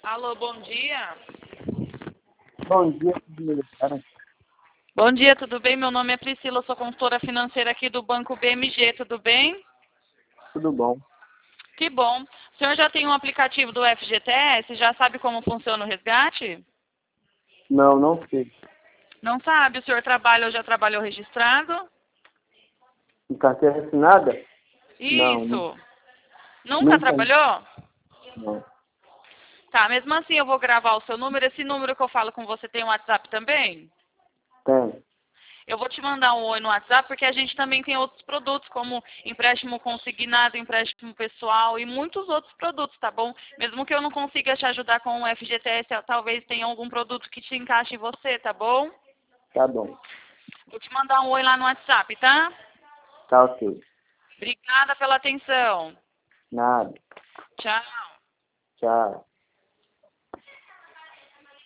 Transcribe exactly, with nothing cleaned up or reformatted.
Alô, bom dia. Bom dia, cara. Bom dia, tudo bem? Meu nome é Priscila, eu sou consultora financeira aqui do Banco B M G, tudo bem? Tudo bom? Que bom. O senhor já tem um aplicativo do F G T S? Já sabe como funciona o resgate? Não, não sei. Não sabe? O senhor trabalha ou já trabalhou registrado? Em carteira assinada? Não, não, Isso. Nunca nunca. trabalhou? Não. Tá, mesmo assim eu vou gravar o seu número. Esse número que eu falo com você tem um WhatsApp também? Tem. Eu vou te mandar um oi no WhatsApp, porque a gente também tem outros produtos, como empréstimo consignado, empréstimo pessoal e muitos outros produtos, tá bom? Mesmo que eu não consiga te ajudar com o F G T S, talvez tenha algum produto que te encaixe em você, tá bom? Tá bom. Vou te mandar um oi lá no WhatsApp, tá? Tá ok. Obrigada pela atenção. Nada. Tchau. Tchau.